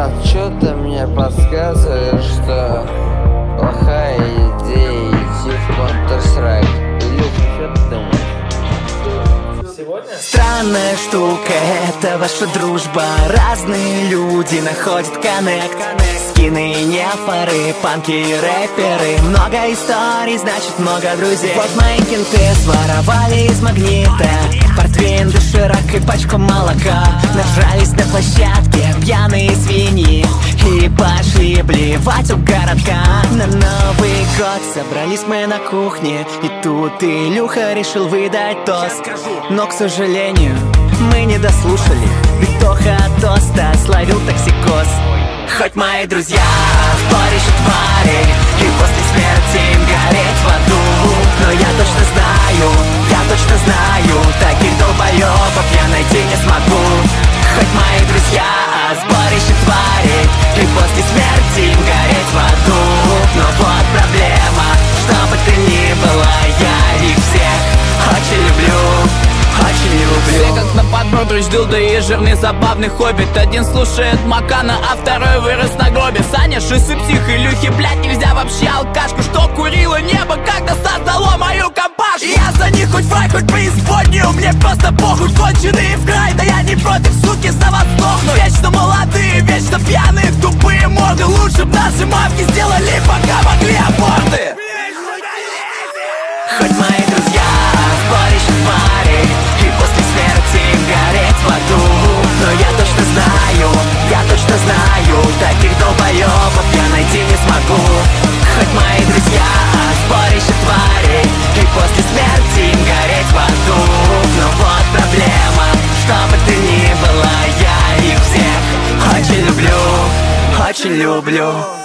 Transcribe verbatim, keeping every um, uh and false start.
Братан, что-то мне подсказывает, что плохая идея идти в Counter-Strike. Илюха, что ты думаешь? Сегодня? Странная штука, это ваша дружба. Разные люди находят коннект. Скины и нефоры, панки и рэперы. Много историй, значит много друзей. Вот мои кенты своровали из магнита портвейн, доширак и пачку молока. Нажрались на площадке пьяные свиньи и пошли блевать у городка. На Новый год собрались мы на кухне, и тут Илюха решил выдать тост. Но, к сожалению, мы не дослушали, ведь Тоха от тоста словил токсикоз. Хоть мои друзья сборище твари, и после смерти им гореть в аду, но я точно знаю, я точно знаю, таких долбоебов я найти не смогу. Хоть мои друзья сборище твари, и после смерти им гореть в аду, но вот проблема, что бы ты ни была, я их всех очень люблю. Все как на подбор, дрыщ, дылда и жирный забавный хоббит. Один слушает Макана, а второй вырос на гробе. Саня, шисы, псих, Илюхи, блядь, нельзя вообще алкашку. Что курила небо, когда создало мою компашку. Я за них хоть в рай, хоть преисподнюю, мне просто похуй, конченые в край. Да я не против, суки, за вас сдохну. Вечно молодые, вечно пьяные, тупые морды. Лучше б наши мамки сделали, пока могли аборты. Хоть мои друзья сборище твари, и после смерти им гореть в аду, но я точно знаю, я точно знаю, таких долбоебов я найти не смогу. Хоть мои друзья сборище твари, и после смерти им гореть в аду, но вот проблема, что бы ты ни была, я их всех очень люблю, очень люблю.